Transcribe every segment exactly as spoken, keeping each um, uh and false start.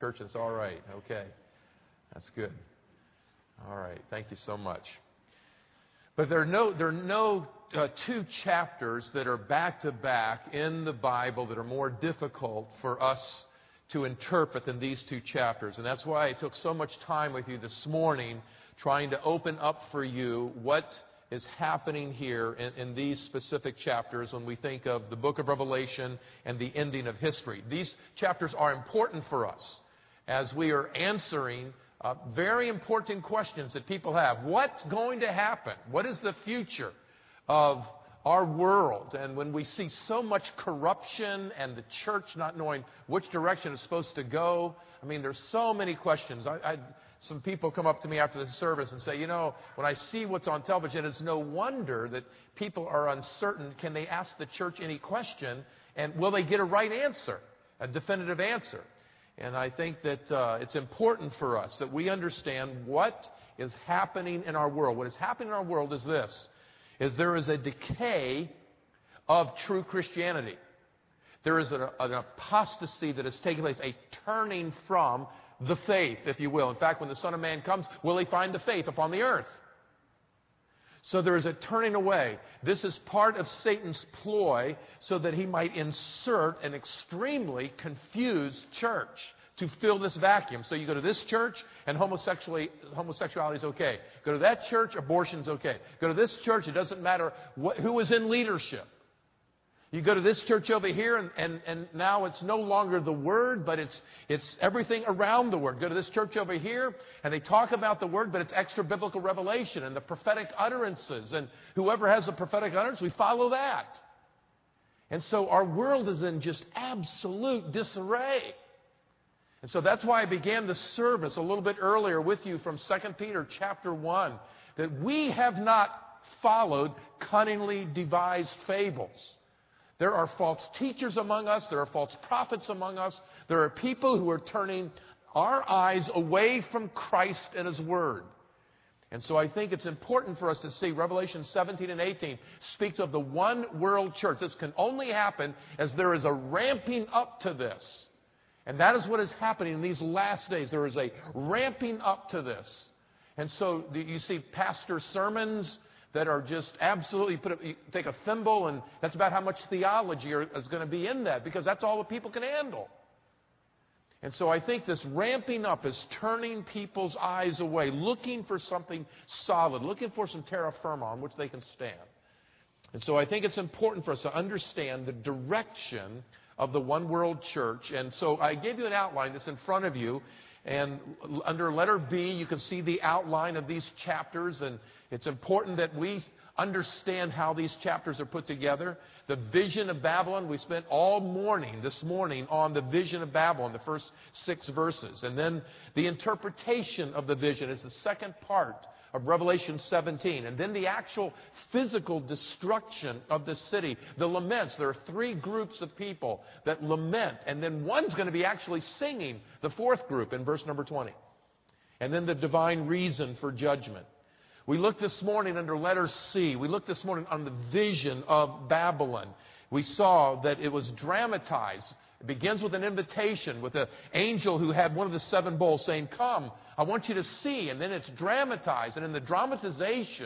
Church, it's all right. Okay. That's good. All right. Thank you so much. But there are no, there are no uh, two chapters that are back-to-back in the Bible that are more difficult for us to interpret than these two chapters. And that's why I took so much time with you this morning trying to open up for you what is happening here in, in these specific chapters when we think of the book of Revelation and the ending of history. These chapters are important for us as we are answering uh, very important questions that people have. What's going to happen? What is the future of our world? And when we see so much corruption and the church not knowing which direction it's supposed to go, I mean, there's so many questions. I, I, some people come up to me after the service and say, you know, when I see what's on television, it's no wonder that people are uncertain. Can they ask the church any question? And will they get a right answer, a definitive answer? And I think that uh, it's important for us that we understand what is happening in our world. What is happening in our world is this, is there is a decay of true Christianity. There is an, an apostasy that is taking place, a turning from the faith, if you will. In fact, when the Son of Man comes, will he find the faith upon the earth? So there is a turning away. This is part of Satan's ploy so that he might insert an extremely confused church to fill this vacuum. So you go to this church and homosexuality, homosexuality is okay. Go to that church, abortion's okay. Go to this church, it doesn't matter what, who is in leadership. You go to this church over here, and, and, and now it's no longer the Word, but it's it's everything around the Word. Go to this church over here, and they talk about the Word, but it's extra biblical revelation and the prophetic utterances. And whoever has the prophetic utterance, we follow that. And so our world is in just absolute disarray. And so that's why I began the service a little bit earlier with you from Second Peter chapter one, that we have not followed cunningly devised fables. There are false teachers among us. There are false prophets among us. There are people who are turning our eyes away from Christ and His Word. And so I think it's important for us to see Revelation seventeen and eighteen speaks of the one world church. This can only happen as there is a ramping up to this. And that is what is happening in these last days. There is a ramping up to this. And so you see pastor sermons that are just absolutely, put a, you take a thimble and that's about how much theology are, is going to be in that, because that's all the people can handle. And so I think this ramping up is turning people's eyes away, looking for something solid, looking for some terra firma on which they can stand. And so I think it's important for us to understand the direction of the one world church. And so I gave you an outline that's in front of you. And under letter B, you can see the outline of these chapters. And it's important that we understand how these chapters are put together. The vision of Babylon, we spent all morning, this morning, on the vision of Babylon, the first six verses. And then the interpretation of the vision is the second part of Revelation seventeen. And then the actual physical destruction of the city, the laments. There are three groups of people that lament. And then one's going to be actually singing, the fourth group, in verse number twenty. And then the divine reason for judgment. We looked this morning under letter C. We looked this morning on the vision of Babylon. We saw that it was dramatized. It begins with an invitation, with an angel who had one of the seven bowls saying, "Come, I want you to see." And then it's dramatized. And in the dramatization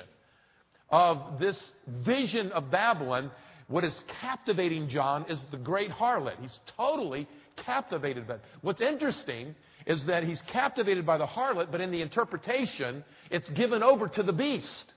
of this vision of Babylon, what is captivating John is the great harlot. He's totally captivated by it. What's interesting is that he's captivated by the harlot, but in the interpretation, it's given over to the beast.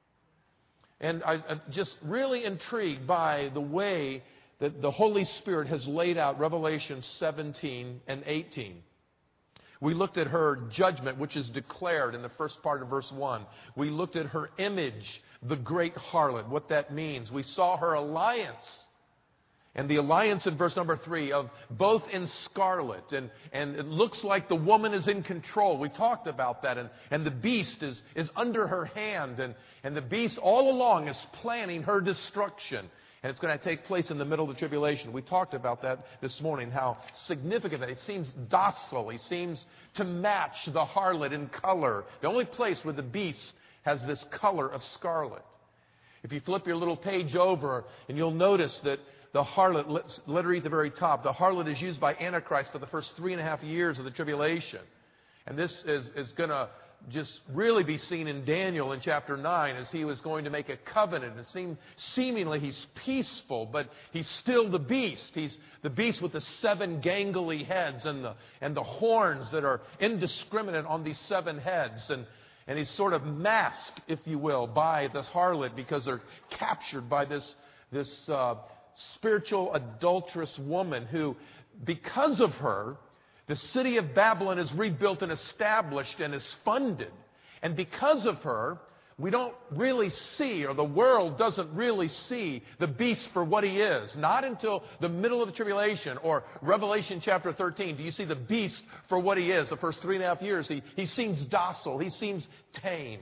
And I, I'm just really intrigued by the way that the Holy Spirit has laid out Revelation seventeen and eighteen. We looked at her judgment, which is declared in the first part of verse one. We looked at her image, the great harlot, what that means. We saw her alliance. And the alliance in verse number three of both in scarlet. And, and it looks like the woman is in control. We talked about that. And, and the beast is, is under her hand. And, and the beast all along is planning her destruction. And it's going to take place in the middle of the tribulation. We talked about that this morning, how significant that. It seems docile. He seems to match the harlot in color. The only place where the beast has this color of scarlet. If you flip your little page over, and you'll notice that the harlot, literally at the very top, the harlot is used by Antichrist for the first three and a half years of the tribulation. And this is, is going to just really be seen in Daniel in chapter nine, as he was going to make a covenant. It seemed, seemingly he's peaceful, but he's still the beast. He's the beast with the seven gangly heads and the, and the horns that are indiscriminate on these seven heads. And, and he's sort of masked, if you will, by the harlot, because they're captured by this, this uh, spiritual adulterous woman who, because of her, the city of Babylon is rebuilt and established and is funded. And because of her, we don't really see, or the world doesn't really see, the beast for what he is. Not until the middle of the tribulation or Revelation chapter thirteen do you see the beast for what he is. The first three and a half years, he, he seems docile. He seems tame.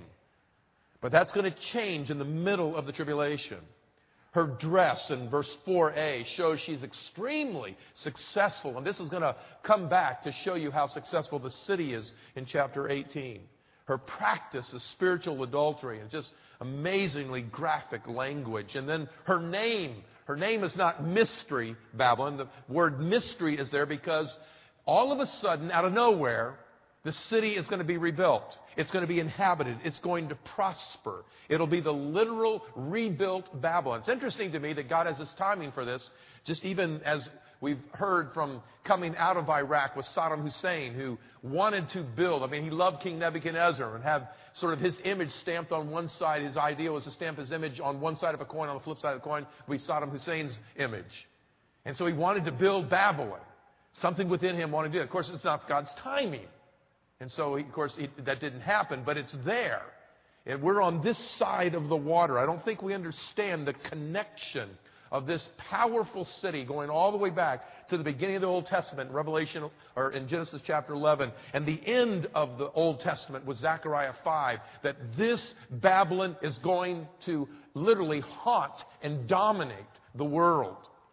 But that's going to change in the middle of the tribulation. Her dress in verse four a shows she's extremely successful. And this is going to come back to show you how successful the city is in chapter eighteen. Her practice is spiritual adultery and just amazingly graphic language. And then her name. Her name is not Mystery Babylon. The word mystery is there because all of a sudden, out of nowhere, the city is going to be rebuilt. It's going to be inhabited. It's going to prosper. It'll be the literal rebuilt Babylon. It's interesting to me that God has this timing for this, just even as we've heard from coming out of Iraq with Saddam Hussein, who wanted to build. I mean, he loved King Nebuchadnezzar and have sort of his image stamped on one side. His idea was to stamp his image on one side of a coin. On the flip side of the coin would be Saddam Hussein's image. And so he wanted to build Babylon. Something within him wanted to do it. Of course, it's not God's timing. And so, of course, it, that didn't happen, but it's there. And we're on this side of the water. I don't think we understand the connection of this powerful city going all the way back to the beginning of the Old Testament, Revelation, or in Genesis chapter eleven, and the end of the Old Testament with Zechariah five, that this Babylon is going to literally haunt and dominate the world.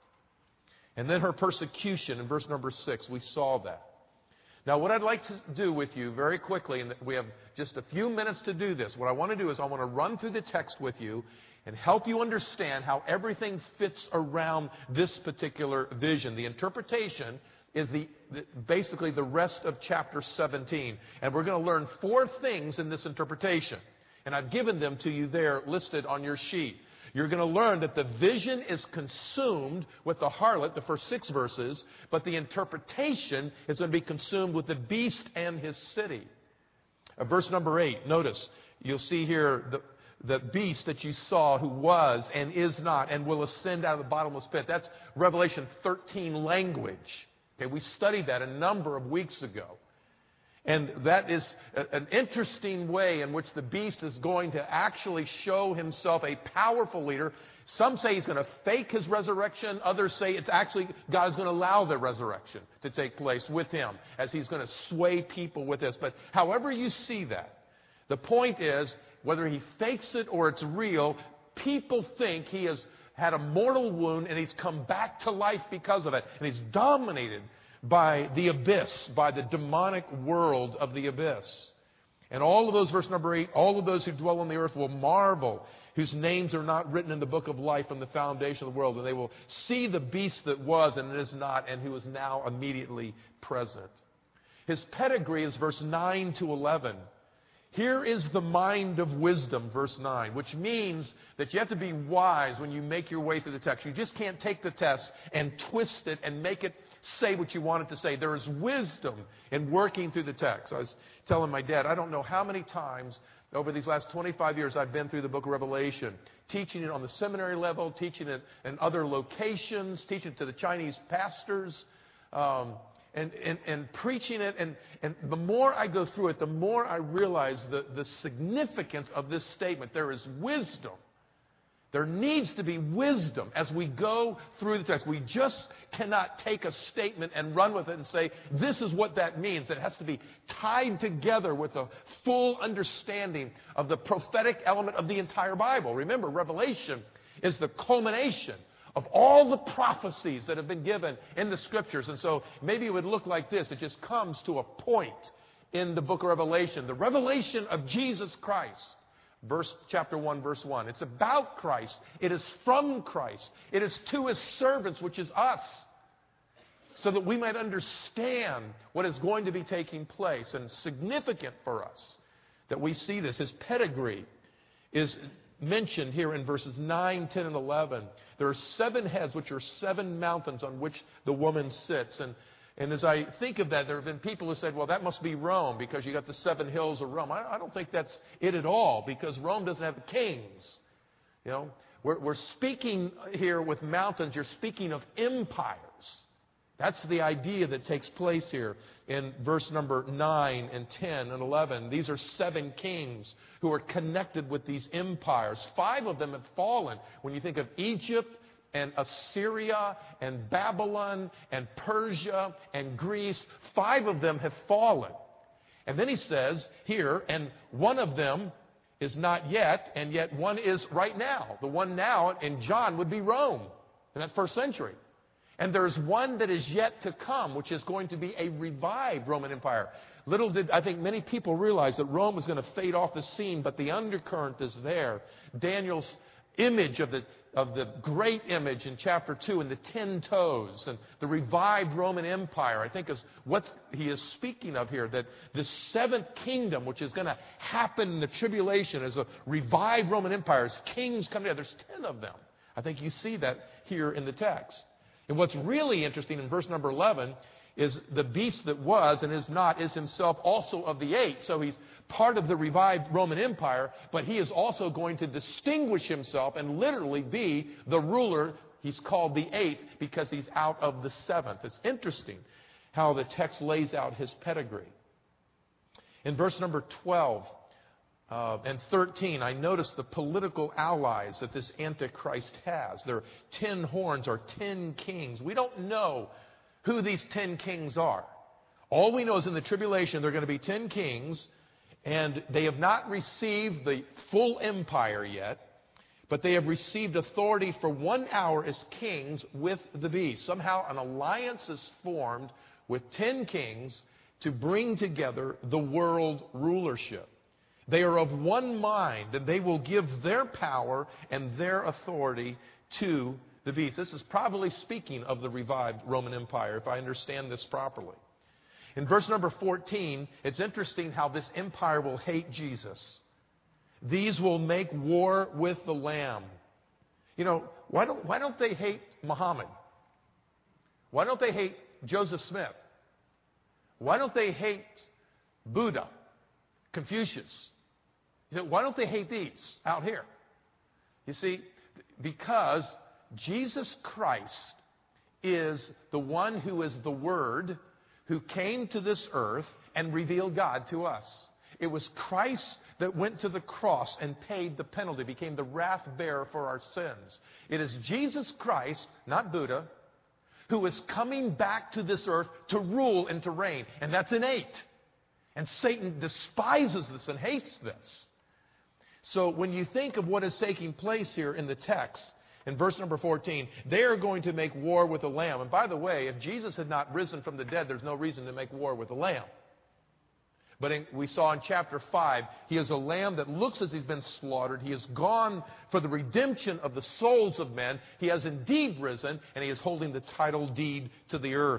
And then her persecution in verse number six, we saw that. Now, what I'd like to do with you very quickly, and we have just a few minutes to do this, what I want to do is I want to run through the text with you and help you understand how everything fits around this particular vision. The interpretation is the, the basically the rest of chapter seventeen. And we're going to learn four things in this interpretation. And I've given them to you there listed on your sheet. You're going to learn that the vision is consumed with the harlot, the first six verses, but the interpretation is going to be consumed with the beast and his city. Uh, verse number eight, notice, you'll see here the, the beast that you saw who was and is not and will ascend out of the bottomless pit. That's Revelation thirteen language. Okay, we studied that a number of weeks ago. And that is an interesting way in which the beast is going to actually show himself a powerful leader. Some say he's going to fake his resurrection. Others say it's actually God is going to allow the resurrection to take place with him as he's going to sway people with this. But however you see that, the point is, whether he fakes it or it's real, people think he has had a mortal wound and he's come back to life because of it. And he's dominated by the abyss, by the demonic world of the abyss. And all of those, verse number eight, all of those who dwell on the earth will marvel, whose names are not written in the book of life from the foundation of the world. And they will see the beast that was and is not, and who is now immediately present. His pedigree is verse nine to eleven. Here is the mind of wisdom, verse nine, which means that you have to be wise when you make your way through the text. You just can't take the text and twist it and make it say what you want it to say. There is wisdom in working through the text. I was telling my dad, I don't know how many times over these last twenty-five years I've been through the book of Revelation, teaching it on the seminary level, teaching it in other locations, teaching it to the Chinese pastors, um, and, and, and preaching it. And, and the more I go through it, the more I realize the, the significance of this statement. There is wisdom. There needs to be wisdom as we go through the text. We just cannot take a statement and run with it and say, this is what that means. It has to be tied together with a full understanding of the prophetic element of the entire Bible. Remember, Revelation is the culmination of all the prophecies that have been given in the Scriptures. And so maybe it would look like this. It just comes to a point in the book of Revelation. The revelation of Jesus Christ Verse, chapter one, verse one. It's about Christ. It is from Christ. It is to His servants, which is us, so that we might understand what is going to be taking place. And significant for us that we see this. His pedigree is mentioned here in verses nine, ten, and eleven. There are seven heads, which are seven mountains on which the woman sits. And, and as I think of that, there have been people who said, well, that must be Rome because you got the seven hills of Rome. I, I don't think that's it at all, because Rome doesn't have kings. You know, we're, we're speaking here with mountains. You're speaking of empires. That's the idea that takes place here in verse number nine and ten and eleven. These are seven kings who are connected with these empires. Five of them have fallen. When you think of Egypt and Assyria and Babylon and Persia and Greece, five of them have fallen. And then he says here, and one of them is not yet, and yet one is right now. The one now in John would be Rome in that first century. And there's one that is yet to come, which is going to be a revived Roman Empire. Little did, I think, many people realize that Rome was going to fade off the scene, but the undercurrent is there. Daniel's image of the, of the great image in chapter two and the ten toes and the revived Roman Empire, I think is what he is speaking of here, that this seventh kingdom, which is going to happen in the tribulation as a revived Roman Empire, as kings come together. There's ten of them. I think you see that here in the text. And what's really interesting in verse number eleven is the beast that was and is not is himself also of the eight. So he's part of the revived Roman Empire, but he is also going to distinguish himself and literally be the ruler. He's called the eighth because he's out of the seventh. It's interesting how the text lays out his pedigree. In verse number twelve Uh, and thirteen, I notice the political allies that this Antichrist has. There are ten horns or ten kings. We don't know who these ten kings are. All we know is in the tribulation there are going to be ten kings, and they have not received the full empire yet, but they have received authority for one hour as kings with the beast. Somehow an alliance is formed with ten kings to bring together the world rulership. They are of one mind, and they will give their power and their authority to the beast. This is probably speaking of the revived Roman Empire, if I understand this properly. In verse number fourteen, it's interesting how this empire will hate Jesus. These will make war with the Lamb. You know, why don't, why don't they hate Muhammad? Why don't they hate Joseph Smith? Why don't they hate Buddha, Confucius? You say, why don't they hate these out here? You see, because Jesus Christ is the one who is the Word who came to this earth and revealed God to us. It was Christ that went to the cross and paid the penalty, became the wrath bearer for our sins. It is Jesus Christ, not Buddha, who is coming back to this earth to rule and to reign. And that's innate. And Satan despises this and hates this. So when you think of what is taking place here in the text, in verse number fourteen, they are going to make war with the Lamb. And by the way, if Jesus had not risen from the dead, there's no reason to make war with the Lamb. But in, we saw in chapter five, he is a lamb that looks as he's been slaughtered. He has gone for the redemption of the souls of men. He has indeed risen, and he is holding the title deed to the earth.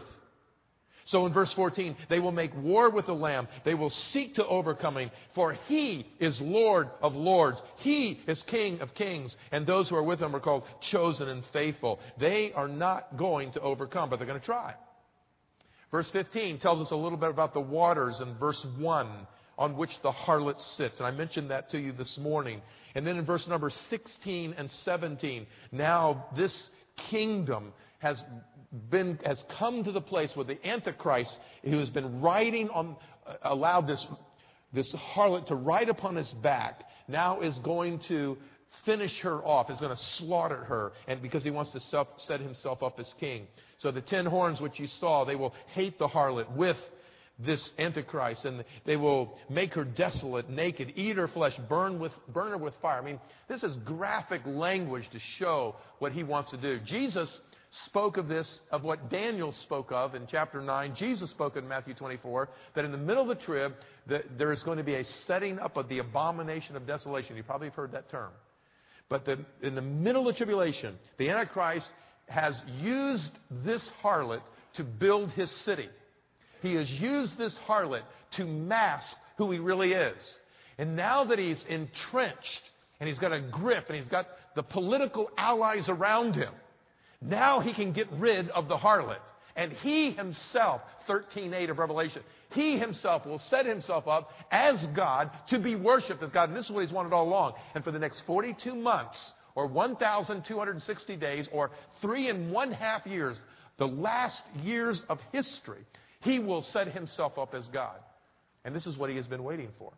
So in verse fourteen, they will make war with the Lamb. They will seek to overcome him, for he is Lord of lords. He is King of kings, and those who are with him are called chosen and faithful. They are not going to overcome, but they're going to try. Verse fifteen tells us a little bit about the waters in verse one on which the harlot sits. And I mentioned that to you this morning. And then in verse number sixteen and seventeen, now this kingdom has been has come to the place where the Antichrist, who has been riding on, uh, allowed this, this harlot to ride upon his back, now is going to finish her off, is going to slaughter her, and because he wants to self, set himself up as king. So the ten horns which you saw, they will hate the harlot with this Antichrist, and they will make her desolate, naked, eat her flesh, burn with burn her with fire. I mean, this is graphic language to show what he wants to do. Jesus spoke of this, of what Daniel spoke of in chapter nine. Jesus spoke in Matthew twenty-four, that in the middle of the trib, that there is going to be a setting up of the abomination of desolation. You probably have heard that term. But the, in the middle of the tribulation, the Antichrist has used this harlot to build his city. He has used this harlot to mask who he really is. And now that he's entrenched, and he's got a grip, and he's got the political allies around him, now he can get rid of the harlot. And he himself, thirteen eight of Revelation, he himself will set himself up as God to be worshipped as God. And this is what he's wanted all along. And for the next forty-two months, or one thousand two hundred sixty days, or three and one half years, the last years of history, he will set himself up as God. And this is what he has been waiting for.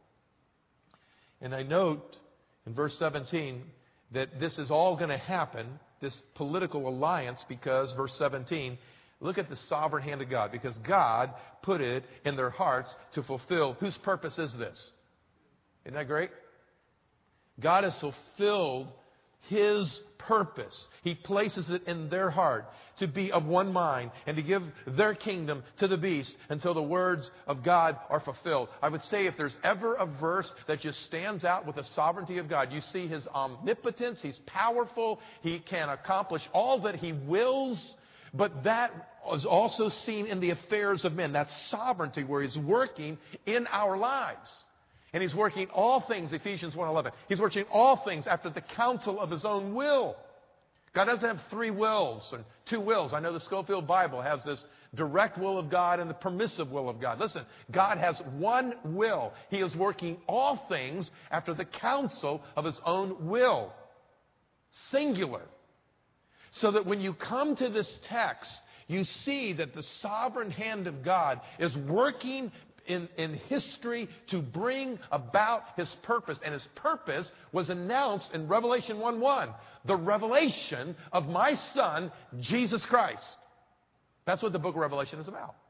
And I note in verse seventeen that this is all going to happen, this political alliance, because, verse seventeen, look at the sovereign hand of God. Because God put it in their hearts to fulfill. Whose purpose is this? Isn't that great? God has fulfilled His purpose. He places it in their heart to be of one mind and to give their kingdom to the beast until the words of God are fulfilled. I would say if there's ever a verse that just stands out with the sovereignty of God, you see His omnipotence. He's powerful. He can accomplish all that He wills. But that is also seen in the affairs of men. That's sovereignty where He's working in our lives. And He's working all things, Ephesians one eleven. He's working all things after the counsel of His own will. God doesn't have three wills and two wills. I know the Scofield Bible has this direct will of God and the permissive will of God. Listen, God has one will. He is working all things after the counsel of His own will. Singular. So that when you come to this text, you see that the sovereign hand of God is working In, in history to bring about His purpose. And His purpose was announced in Revelation one one. The revelation of my Son, Jesus Christ. That's what the book of Revelation is about.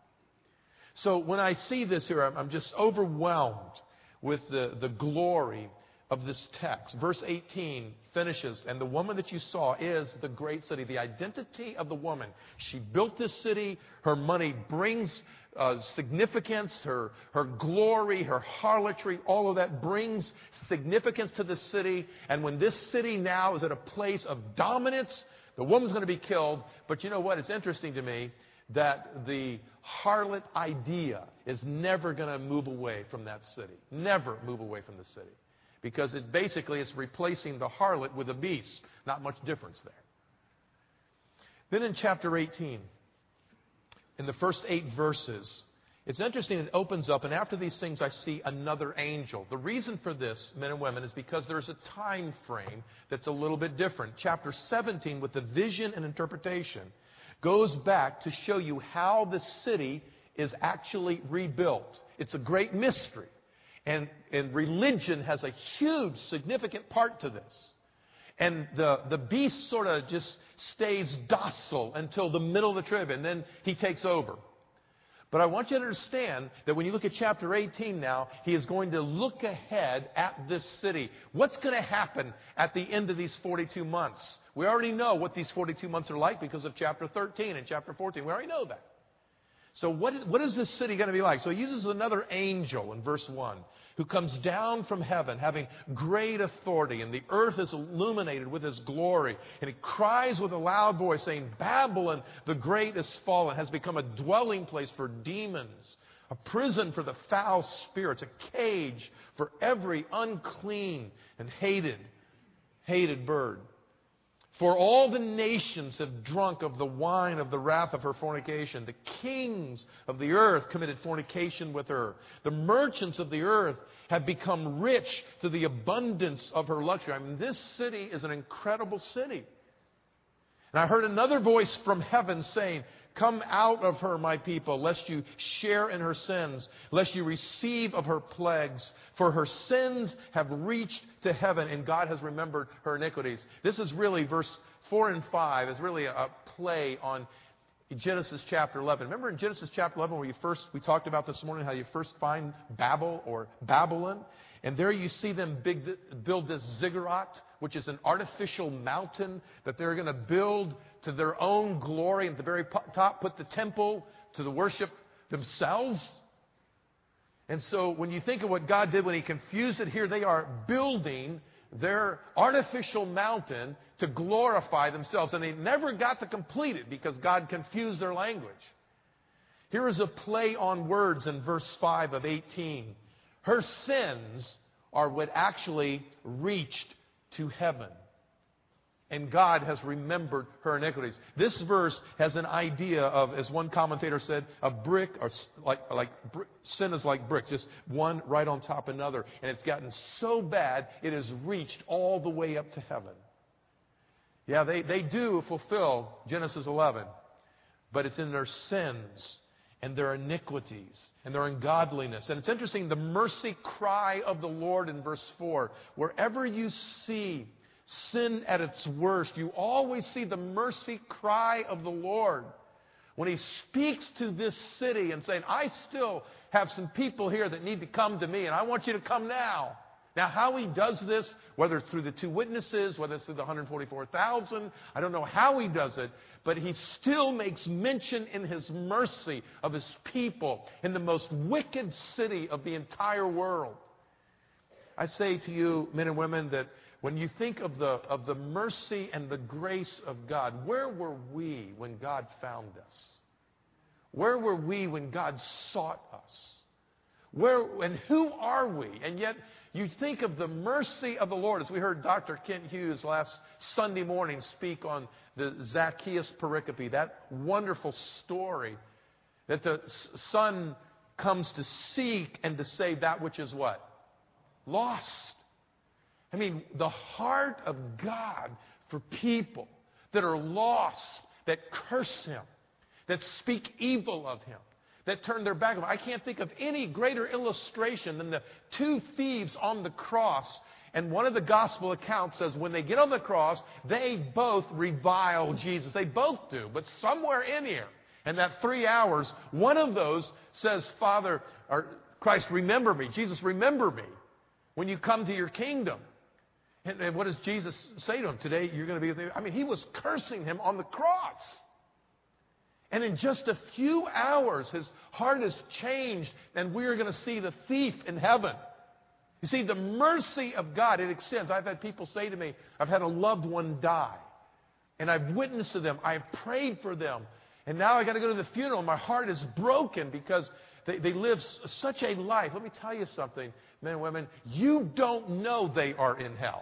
So when I see this here, I'm, I'm just overwhelmed with the, the glory of this text. Verse eighteen finishes, and the woman that you saw is the great city. The identity of the woman. She built this city. Her money brings Uh, significance, her, her glory, her harlotry, all of that brings significance to the city. And when this city now is at a place of dominance, the woman's going to be killed. But you know what? It's interesting to me that the harlot idea is never going to move away from that city. Never move away from the city. Because it basically is replacing the harlot with a beast. Not much difference there. Then in chapter eighteen, in the first eight verses, it's interesting, it opens up, and after these things I see another angel. The reason for this, men and women, is because there's a time frame that's a little bit different. Chapter seventeen, with the vision and interpretation, goes back to show you how the city is actually rebuilt. It's a great mystery. And, and religion has a huge, significant part to this. And the, the beast sort of just stays docile until the middle of the trib, and then he takes over. But I want you to understand that when you look at chapter eighteen now, he is going to look ahead at this city. What's going to happen at the end of these forty-two months? We already know what these forty-two months are like because of chapter thirteen and chapter fourteen. We already know that. So what is, what is this city going to be like? So he uses another angel in verse one who comes down from heaven having great authority, and the earth is illuminated with His glory. And he cries with a loud voice saying, Babylon the great is fallen, has become a dwelling place for demons, a prison for the foul spirits, a cage for every unclean and hated, hated bird. For all the nations have drunk of the wine of the wrath of her fornication. The kings of the earth committed fornication with her. The merchants of the earth have become rich through the abundance of her luxury. I mean, this city is an incredible city. And I heard another voice from heaven saying, Come out of her, my people, lest you share in her sins, lest you receive of her plagues. For her sins have reached to heaven, and God has remembered her iniquities. This is really, verse four and five, is really a play on in Genesis chapter eleven. Remember in Genesis chapter eleven where you first, we talked about this morning how you first find Babel or Babylon. And there you see them big, build this ziggurat, which is an artificial mountain that they're going to build to their own glory. And at the very top, put the temple to the worship themselves. And so when you think of what God did when He confused it, here they are building their artificial mountain to glorify themselves. And they never got to complete it because God confused their language. Here is a play on words in verse five of eighteen. Her sins are what actually reached to heaven. And God has remembered her iniquities. This verse has an idea of, as one commentator said, a brick, or like, like sin is like brick, just one right on top of another. And it's gotten so bad, it has reached all the way up to heaven. Yeah, they, they do fulfill Genesis eleven, but it's in their sins and their iniquities and their ungodliness. And it's interesting, the mercy cry of the Lord in verse four. Wherever you see sin at its worst, you always see the mercy cry of the Lord. When He speaks to this city and saying, I still have some people here that need to come to me, and I want you to come now. Now, how He does this, whether it's through the two witnesses, whether it's through the one hundred forty-four thousand, I don't know how He does it, but He still makes mention in His mercy of His people in the most wicked city of the entire world. I say to you, men and women, that when you think of the, of the mercy and the grace of God, where were we when God found us? Where were we when God sought us? Where and who are we? And yet, you think of the mercy of the Lord, as we heard Doctor Kent Hughes last Sunday morning speak on the Zacchaeus pericope, that wonderful story that the Son comes to seek and to save that which is what? Lost. I mean, the heart of God for people that are lost, that curse Him, that speak evil of Him, that turn their back on Him. I can't think of any greater illustration than the two thieves on the cross. And one of the gospel accounts says when they get on the cross, they both revile Jesus. They both do. But somewhere in here, in that three hours, one of those says, Father, or Christ, remember me. Jesus, remember me when you come to your kingdom. And, and what does Jesus say to him? Today you're going to be with me. I mean, He was cursing him on the cross. And in just a few hours, his heart has changed, and we are going to see the thief in heaven. You see, the mercy of God, it extends. I've had people say to me, I've had a loved one die, and I've witnessed to them. I've prayed for them, and now I got to go to the funeral. My heart is broken because they, they live such a life. Let me tell you something, men and women. You don't know they are in hell.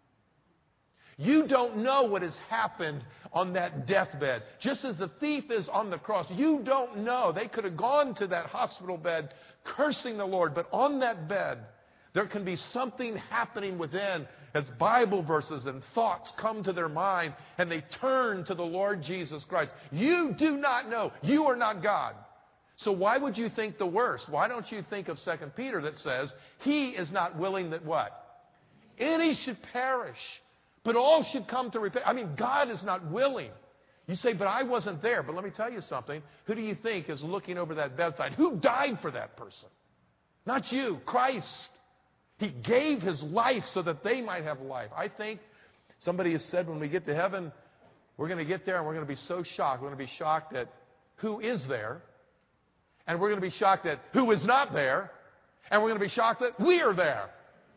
You don't know what has happened on that deathbed. Just as the thief is on the cross, you don't know. They could have gone to that hospital bed cursing the Lord, but on that bed, there can be something happening within as Bible verses and thoughts come to their mind and they turn to the Lord Jesus Christ. You do not know. You are not God. So why would you think the worst? Why don't you think of Second Peter that says, He is not willing that what? Any should perish, but all should come to repent. I mean, God is not willing. You say, but I wasn't there. But let me tell you something. Who do you think is looking over that bedside? Who died for that person? Not you, Christ. He gave His life so that they might have life. I think somebody has said when we get to heaven, we're going to get there and we're going to be so shocked. We're going to be shocked at who is there. And we're going to be shocked at who is not there. And we're going to be shocked that we are there.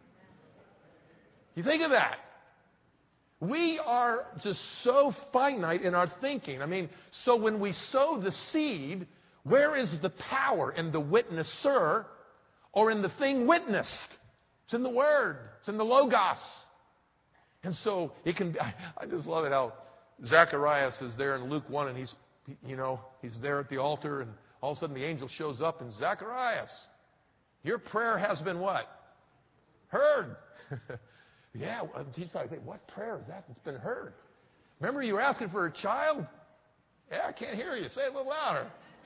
You think of that. We are just so finite in our thinking. I mean, so when we sow the seed, where is the power? In the witnesser or in the thing witnessed? It's in the Word. It's in the Logos. And so it can be, I, I just love it how Zacharias is there in Luke one and he's, you know, he's there at the altar and all of a sudden the angel shows up and Zacharias, your prayer has been what? Heard. Yeah, he's probably thinking, what prayer is that that's been heard? Remember you were asking for a child? Yeah, I can't hear you. Say it a little louder.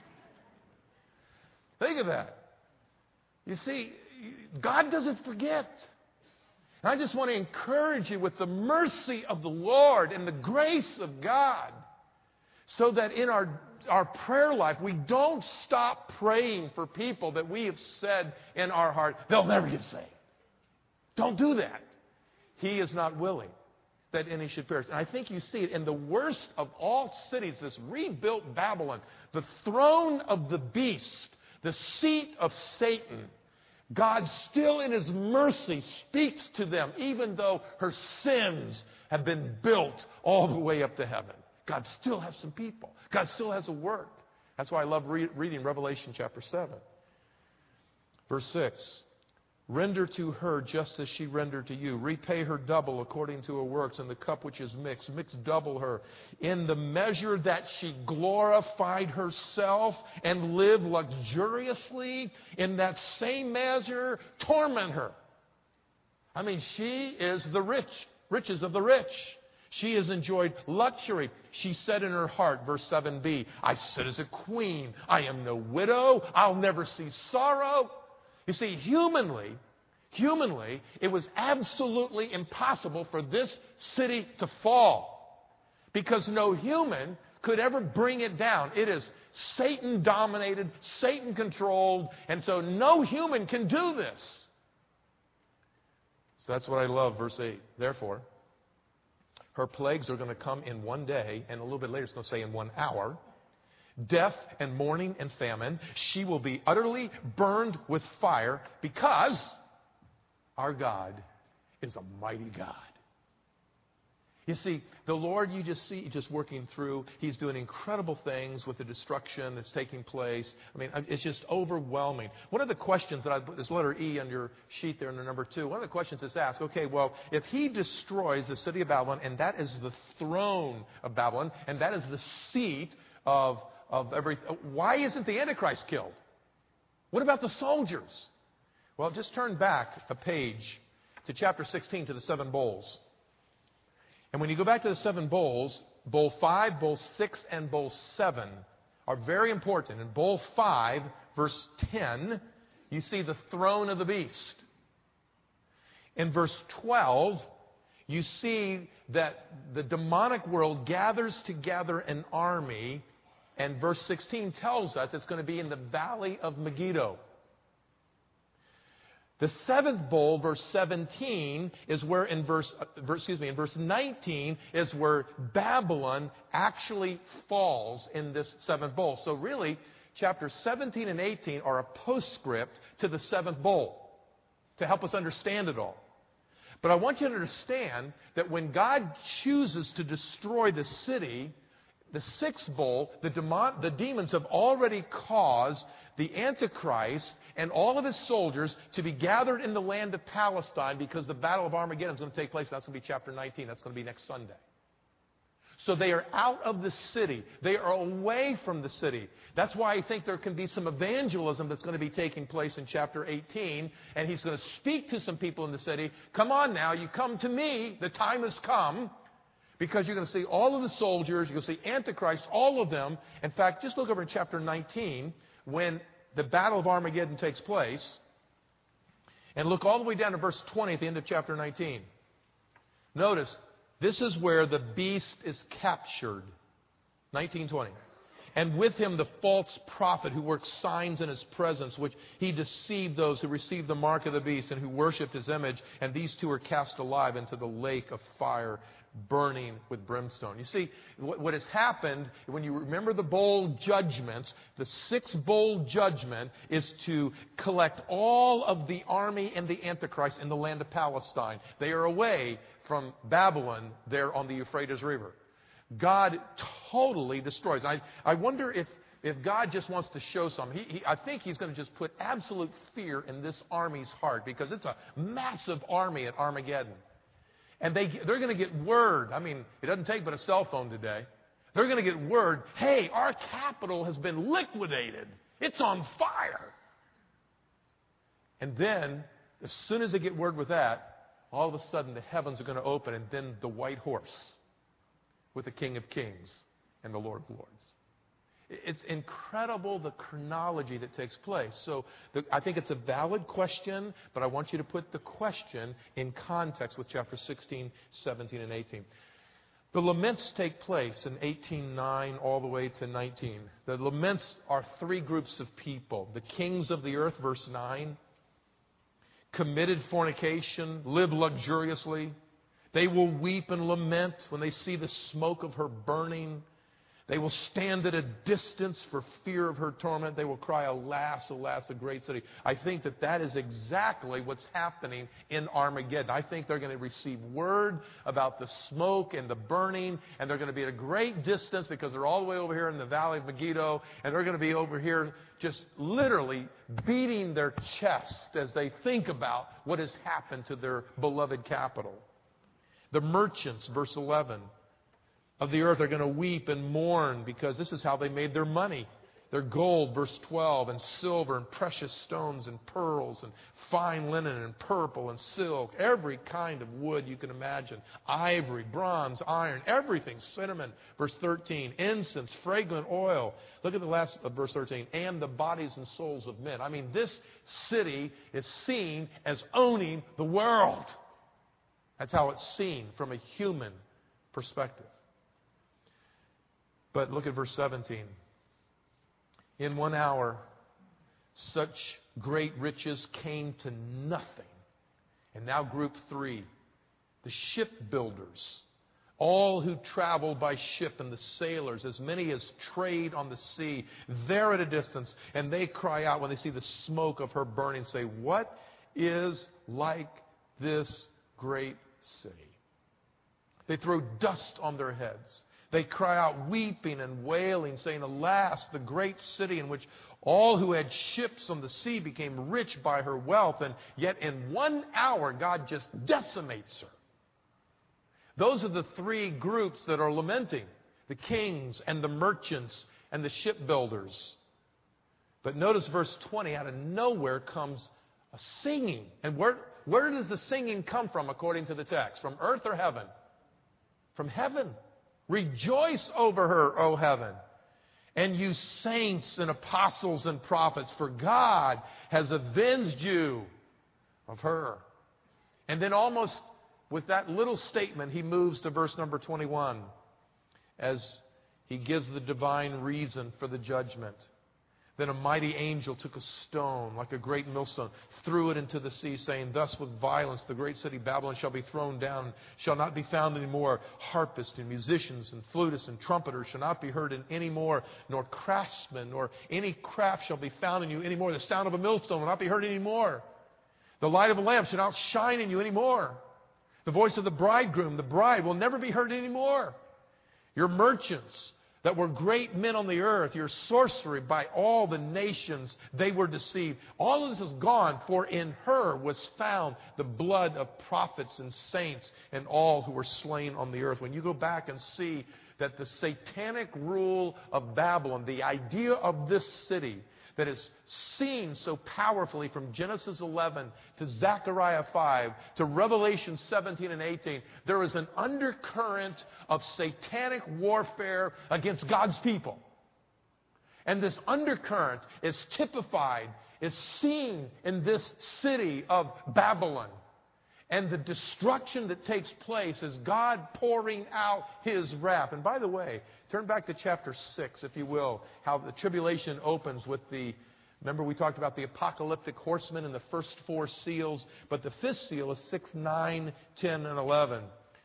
Think of that. You see, God doesn't forget. And I just want to encourage you with the mercy of the Lord and the grace of God so that in our our prayer life, we don't stop praying for people that we have said in our heart, they'll never get saved. Don't do that. He is not willing that any should perish. And I think you see it in the worst of all cities, this rebuilt Babylon, the throne of the beast, the seat of Satan. God still in His mercy speaks to them, even though her sins have been built all the way up to heaven. God still has some people. God still has a work. That's why I love re- reading Revelation chapter seven. Verse six. Render to her just as she rendered to you. Repay her double according to her works. And the cup which is mixed, mix double her. In the measure that she glorified herself and lived luxuriously, in that same measure, torment her. I mean, she is the rich, riches of the rich. She has enjoyed luxury. She said in her heart, verse seven b, I sit as a queen. I am no widow. I'll never see sorrow. You see, humanly, humanly, it was absolutely impossible for this city to fall, because no human could ever bring it down. It is Satan-dominated, Satan-controlled, and so no human can do this. So that's what I love, verse eight. Therefore, her plagues are going to come in one day, and a little bit later it's going to say in one hour. Death and mourning and famine. She will be utterly burned with fire, because our God is a mighty God. You see, the Lord, you just see just working through. He's doing incredible things with the destruction that's taking place. I mean, it's just overwhelming. One of the questions that I put, this letter E on your sheet there in the number two, one of the questions is asked, okay, well, if He destroys the city of Babylon, and that is the throne of Babylon, and that is the seat of Of every, why isn't the Antichrist killed? What about the soldiers? Well, just turn back a page to chapter sixteen, to the seven bowls. And when you go back to the seven bowls, bowl five, bowl six, and bowl seven are very important. In bowl five, verse ten, you see the throne of the beast. In verse twelve, you see that the demonic world gathers together an army. And verse sixteen tells us it's going to be in the valley of Megiddo. The seventh bowl, verse seventeen, is where in verse, uh, excuse me, in verse nineteen is where Babylon actually falls in this seventh bowl. So really, chapters seventeen and eighteen are a postscript to the seventh bowl to help us understand it all. But I want you to understand that when God chooses to destroy the city, the sixth bowl, the, demon, the demons have already caused the Antichrist and all of his soldiers to be gathered in the land of Palestine, because the Battle of Armageddon is going to take place. That's going to be chapter nineteen. That's going to be next Sunday. So they are out of the city. They are away from the city. That's why I think there can be some evangelism that's going to be taking place in chapter eighteen. And He's going to speak to some people in the city. Come on now, you come to me. The time has come. Because you're going to see all of the soldiers, you're going to see Antichrist, all of them. In fact, just look over in chapter nineteen, when the Battle of Armageddon takes place. And look all the way down to verse twenty at the end of chapter nineteen. Notice, this is where the beast is captured. nineteen twenty. And with him the false prophet who worked signs in his presence, which he deceived those who received the mark of the beast and who worshipped his image. And these two are cast alive into the lake of fire, burning with brimstone. You see, what has happened, when you remember the bowl judgments, the sixth bowl judgment is to collect all of the army and the Antichrist in the land of Palestine. They are away from Babylon there on the Euphrates River. God totally destroys. I, I wonder if, if God just wants to show some. He, he, I think He's going to just put absolute fear in this army's heart, because it's a massive army at Armageddon. And they, they're going to get word. I mean, it doesn't take but a cell phone today. They're going to get word, hey, our capital has been liquidated. It's on fire. And then, as soon as they get word with that, all of a sudden the heavens are going to open, and then the white horse with the King of Kings and the Lord of Lords. It's incredible, the chronology that takes place. So the, I think it's a valid question, but I want you to put the question in context with chapter sixteen, seventeen, and eighteen. The laments take place in eighteen nine all the way to nineteen. The laments are three groups of people. The kings of the earth, verse nine, committed fornication, live luxuriously. They will weep and lament when they see the smoke of her burning. They will stand at a distance for fear of her torment. They will cry, alas, alas, a great city. I think that that is exactly what's happening in Armageddon. I think they're going to receive word about the smoke and the burning, and they're going to be at a great distance because they're all the way over here in the valley of Megiddo, and they're going to be over here just literally beating their chest as they think about what has happened to their beloved capital. The merchants, verse eleven, of the earth are going to weep and mourn because this is how they made their money. Their gold, verse twelve, and silver and precious stones and pearls and fine linen and purple and silk, every kind of wood you can imagine, ivory, bronze, iron, everything, cinnamon, verse thirteen, incense, fragrant oil. Look at the last of verse thirteen, and the bodies and souls of men. I mean, this city is seen as owning the world. That's how it's seen from a human perspective. But look at verse seventeen. In one hour, such great riches came to nothing. And now group three, the shipbuilders, all who travel by ship and the sailors, as many as trade on the sea, they're at a distance, and they cry out when they see the smoke of her burning, say, what is like this great city? They throw dust on their heads. They cry out weeping and wailing, saying, alas, the great city in which all who had ships on the sea became rich by her wealth, and yet in one hour God just decimates her. Those are the three groups that are lamenting, the kings and the merchants and the shipbuilders. But notice verse twenty, out of nowhere comes a singing. And where, where does the singing come from according to the text? From earth or heaven? From heaven. Rejoice over her, O heaven, and you saints and apostles and prophets, for God has avenged you of her. And then almost with that little statement, he moves to verse number twenty-one as he gives the divine reason for the judgment. Then a mighty angel took a stone, like a great millstone, threw it into the sea, saying, thus with violence the great city Babylon shall be thrown down, shall not be found any more. Harpists and musicians and flutists and trumpeters shall not be heard in any more, nor craftsmen, nor any craft shall be found in you any more. The sound of a millstone will not be heard any more. The light of a lamp shall not shine in you any more. The voice of the bridegroom, the bride, will never be heard any more. Your merchants that were great men on the earth, your sorcery by all the nations, they were deceived. All of this is gone, for in her was found the blood of prophets and saints and all who were slain on the earth. When you go back and see that the satanic rule of Babylon, the idea of this city that is seen so powerfully from Genesis eleven to Zechariah five to Revelation seventeen and eighteen, there is an undercurrent of satanic warfare against God's people. And this undercurrent is typified, is seen in this city of Babylon. And the destruction that takes place is God pouring out His wrath. And by the way, turn back to chapter six, if you will, how the tribulation opens with the, remember we talked about the apocalyptic horsemen and the first four seals, but the fifth seal is six, nine, ten, and eleven.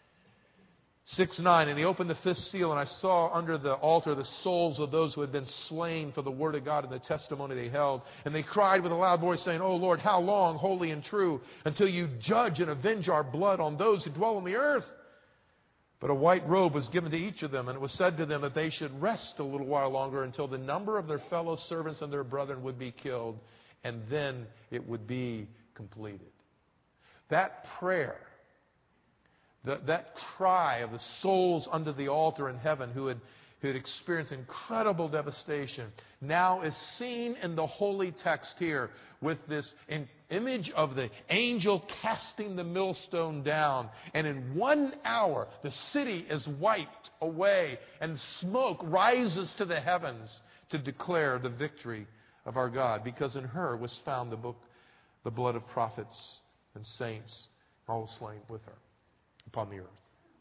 six, nine, and he opened the fifth seal, and I saw under the altar the souls of those who had been slain for the word of God and the testimony they held. And they cried with a loud voice, saying, O Lord, how long, holy and true, until you judge and avenge our blood on those who dwell on the earth? But a white robe was given to each of them, and it was said to them that they should rest a little while longer until the number of their fellow servants and their brethren would be killed, and then it would be completed. That prayer, The, that cry of the souls under the altar in heaven who had, who had experienced incredible devastation now is seen in the holy text here with this in, image of the angel casting the millstone down. And in one hour, the city is wiped away and smoke rises to the heavens to declare the victory of our God, because in her was found the book, the blood of prophets and saints, all slain with her upon the earth.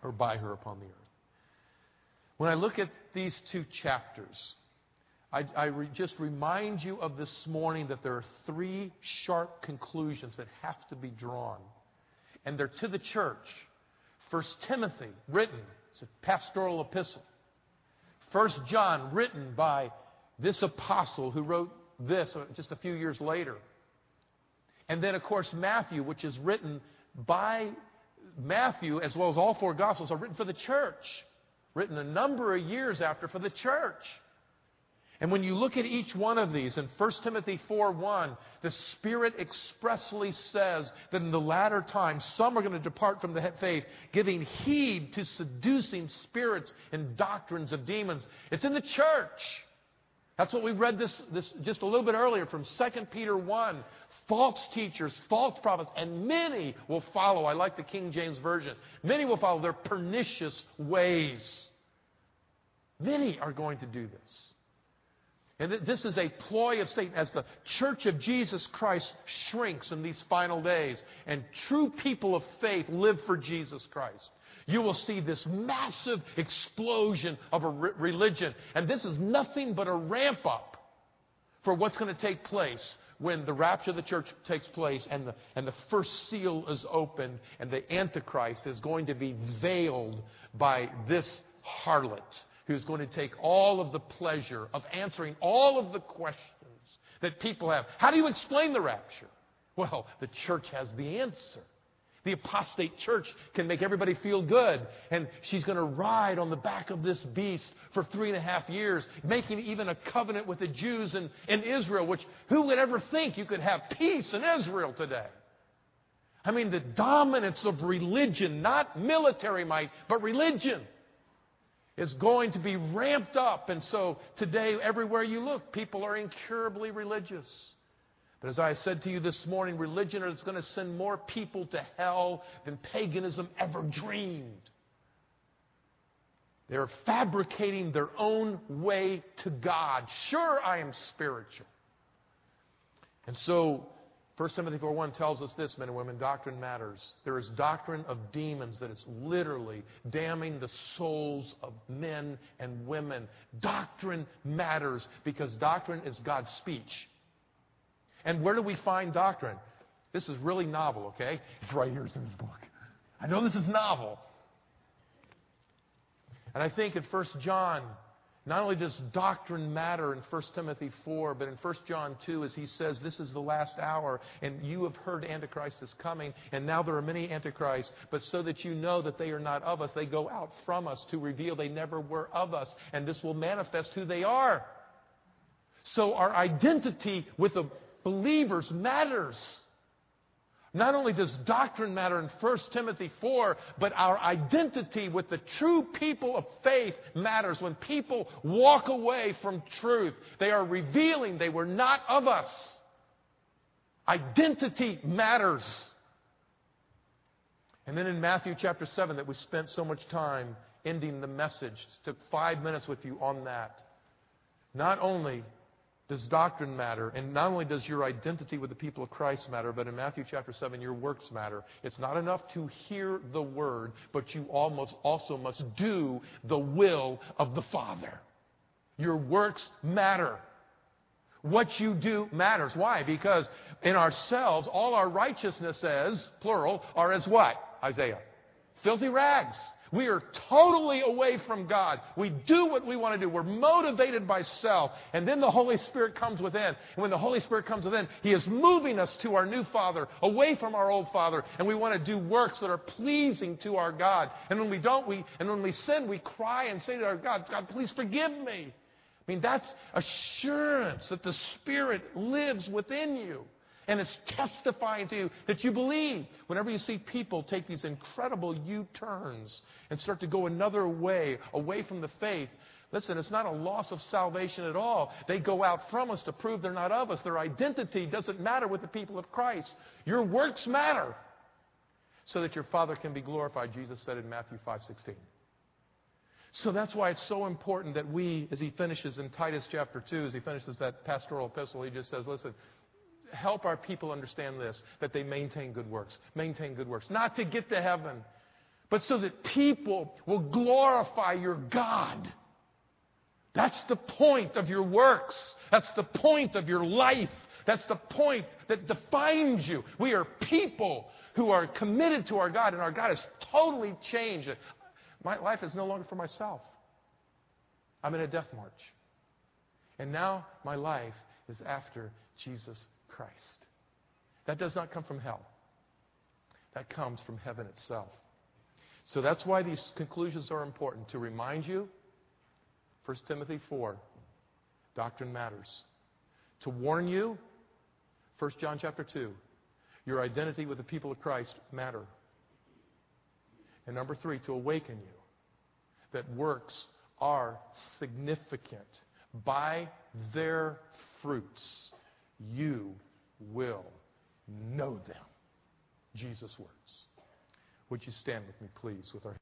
or by her upon the earth. When I look at these two chapters, I, I re, just remind you of this morning that there are three sharp conclusions that have to be drawn. And they're to the church. First Timothy, written, it's a pastoral epistle. First John, written by this apostle who wrote this just a few years later. And then, of course, Matthew, which is written by Matthew, as well as all four Gospels, are written for the church. Written a number of years after for the church. And when you look at each one of these, in First Timothy four one, the Spirit expressly says that in the latter times, some are going to depart from the faith, giving heed to seducing spirits and doctrines of demons. It's in the church. That's what we read this, this just a little bit earlier from Second Peter one. False teachers, false prophets, and many will follow. I like the King James Version. Many will follow their pernicious ways. Many are going to do this. And this is a ploy of Satan as the church of Jesus Christ shrinks in these final days and true people of faith live for Jesus Christ. You will see this massive explosion of a re- religion. And this is nothing but a ramp up for what's going to take place when the rapture of the church takes place and the, and the first seal is opened and the Antichrist is going to be veiled by this harlot who's going to take all of the pleasure of answering all of the questions that people have. How do you explain the rapture? Well, the church has the answer. The apostate church can make everybody feel good. And she's going to ride on the back of this beast for three and a half years, making even a covenant with the Jews in, in Israel, which who would ever think you could have peace in Israel today? I mean, the dominance of religion, not military might, but religion, is going to be ramped up. And so today, everywhere you look, people are incurably religious. But as I said to you this morning, religion is going to send more people to hell than paganism ever dreamed. They're fabricating their own way to God. Sure, I am spiritual. And so, First Timothy four one tells us this, men and women, doctrine matters. There is doctrine of demons that is literally damning the souls of men and women. Doctrine matters because doctrine is God's speech. And where do we find doctrine? This is really novel, okay? It's right here in this book. I know this is novel. And I think in First John, not only does doctrine matter in First Timothy four, but in First John two, as he says, this is the last hour, and you have heard Antichrist is coming, and now there are many Antichrists, but so that you know that they are not of us, they go out from us to reveal they never were of us, and this will manifest who they are. So our identity with the believers matters. Not only does doctrine matter in First Timothy four, but our identity with the true people of faith matters. When people walk away from truth, they are revealing they were not of us. Identity matters. And then in Matthew chapter seven, that we spent so much time ending the message, took five minutes with you on that. Not only does doctrine matter, and not only does your identity with the people of Christ matter, but in Matthew chapter seven, your works matter. It's not enough to hear the word, but you almost also must do the will of the Father. Your works matter. What you do matters. Why? Because in ourselves, all our righteousness as, plural, are as what? Isaiah. Filthy rags. We are totally away from God. We do what we want to do. We're motivated by self. And then the Holy Spirit comes within. And when the Holy Spirit comes within, He is moving us to our new Father, away from our old Father. And we want to do works that are pleasing to our God. And when we don't, we and when we sin, we cry and say to our God, God, please forgive me. I mean, that's assurance that the Spirit lives within you. And it's testifying to you that you believe. Whenever you see people take these incredible U-turns and start to go another way, away from the faith, listen, it's not a loss of salvation at all. They go out from us to prove they're not of us. Their identity doesn't matter with the people of Christ. Your works matter so that your Father can be glorified, Jesus said in Matthew five sixteen. So that's why it's so important that we, as he finishes in Titus chapter two, as he finishes that pastoral epistle, he just says, listen, help our people understand this, that they maintain good works. Maintain good works. Not to get to heaven, but so that people will glorify your God. That's the point of your works. That's the point of your life. That's the point that defines you. We are people who are committed to our God, and our God has totally changed. My life is no longer for myself. I'm in a death march. And now my life is after Jesus Christ. That does not come from hell. That comes from heaven itself. So that's why these conclusions are important, to remind you, First Timothy four, doctrine matters. To warn you, First John chapter two, your identity with the people of Christ matter. And number three, to awaken you that works are significant. By their fruits, you will know them. Jesus' words. Would you stand with me, please, with our